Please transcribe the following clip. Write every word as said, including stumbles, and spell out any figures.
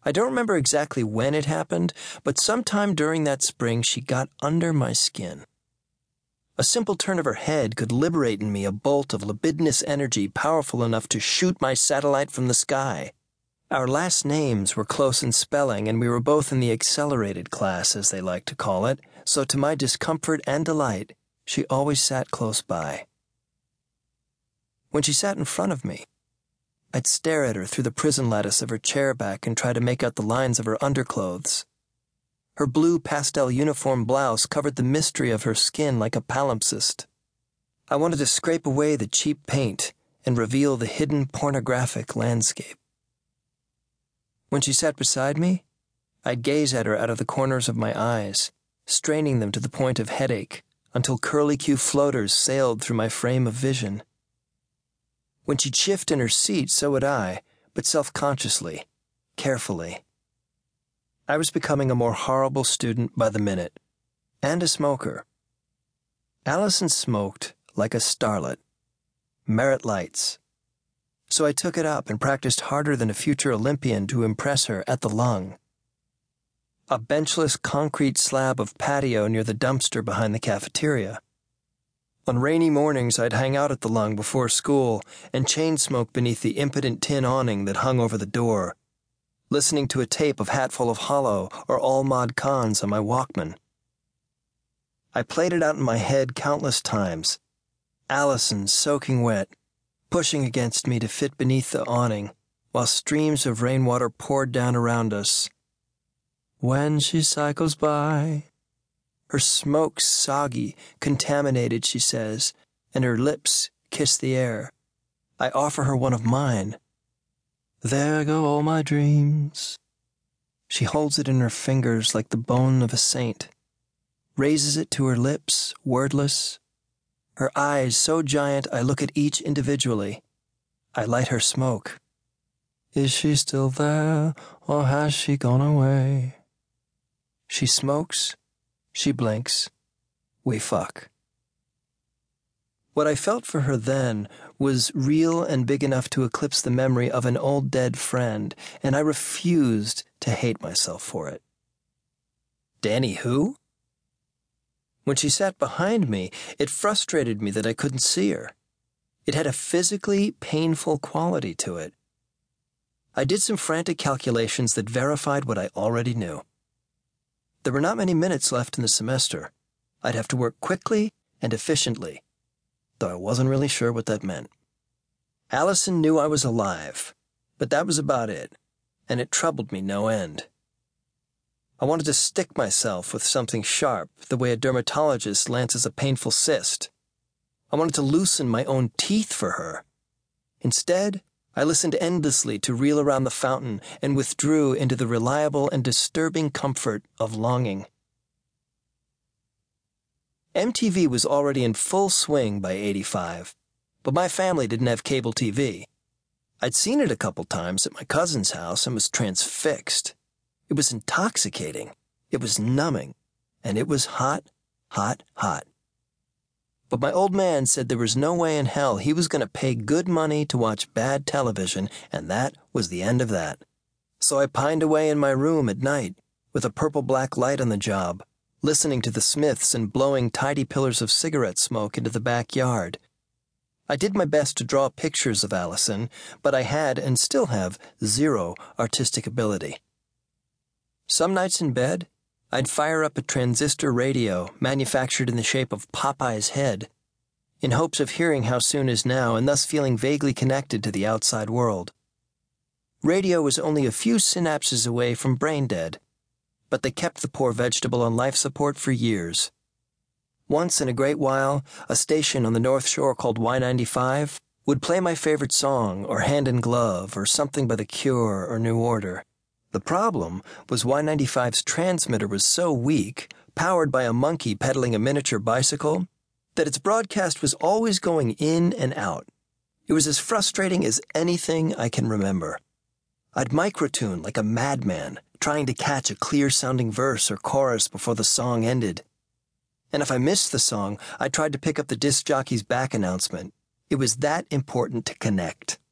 I don't remember exactly when it happened, but sometime during that spring she got under my skin. A simple turn of her head could liberate in me a bolt of libidinous energy powerful enough to shoot my satellite from the sky. Our last names were close in spelling, and we were both in the accelerated class, as they like to call it, so to my discomfort and delight, she always sat close by. When she sat in front of me, I'd stare at her through the prison lattice of her chair back and try to make out the lines of her underclothes. Her blue pastel uniform blouse covered the mystery of her skin like a palimpsest. I wanted to scrape away the cheap paint and reveal the hidden pornographic landscape. When she sat beside me, I'd gaze at her out of the corners of my eyes, straining them to the point of headache, until curly-Q floaters sailed through my frame of vision. When she'd shift in her seat, so would I, but self-consciously, carefully. I was becoming a more horrible student by the minute, and a smoker. Allison smoked like a starlet. Merit lights. So I took it up and practiced harder than a future Olympian to impress her at the lung. A benchless concrete slab of patio near the dumpster behind the cafeteria. On rainy mornings, I'd hang out at the lung before school and chain smoke beneath the impotent tin awning that hung over the door, listening to a tape of Hatful of Hollow or All Mod Cons on my Walkman. I played it out in my head countless times. Allison soaking wet, pushing against me to fit beneath the awning, while streams of rainwater poured down around us. When she cycles by, her smoke soggy, contaminated, she says, and her lips kiss the air. I offer her one of mine. There go all my dreams. She holds it in her fingers like the bone of a saint, raises it to her lips, wordless. Her eyes so giant I look at each individually. I light her smoke. Is she still there, or has she gone away? She smokes, she blinks, we fuck. What I felt for her then was real and big enough to eclipse the memory of an old dead friend, and I refused to hate myself for it. Danny who? When she sat behind me, it frustrated me that I couldn't see her. It had a physically painful quality to it. I did some frantic calculations that verified what I already knew. There were not many minutes left in the semester. I'd have to work quickly and efficiently, though I wasn't really sure what that meant. Allison knew I was alive, but that was about it, and it troubled me no end. I wanted to stick myself with something sharp, the way a dermatologist lances a painful cyst. I wanted to loosen my own teeth for her. Instead, I listened endlessly to Reel Around the Fountain and withdrew into the reliable and disturbing comfort of longing. M T V was already in full swing by eighty-five, but my family didn't have cable T V. I'd seen it a couple times at my cousin's house and was transfixed. It was intoxicating, it was numbing, and it was hot, hot, hot. But my old man said there was no way in hell he was going to pay good money to watch bad television, and that was the end of that. So I pined away in my room at night, with a purple-black light on the job, listening to the Smiths and blowing tidy pillars of cigarette smoke into the backyard. I did my best to draw pictures of Allison, but I had, and still have, zero artistic ability. Some nights in bed, I'd fire up a transistor radio manufactured in the shape of Popeye's head, in hopes of hearing How Soon Is Now and thus feeling vaguely connected to the outside world. Radio was only a few synapses away from brain dead, but they kept the poor vegetable on life support for years. Once in a great while, a station on the North Shore called Y ninety-five would play my favorite song, or Hand in Glove, or something by The Cure or New Order. The problem was Y ninety-five's transmitter was so weak, powered by a monkey pedaling a miniature bicycle, that its broadcast was always going in and out. It was as frustrating as anything I can remember. I'd microtune like a madman, trying to catch a clear-sounding verse or chorus before the song ended. And if I missed the song, I tried to pick up the disc jockey's back announcement. It was that important to connect.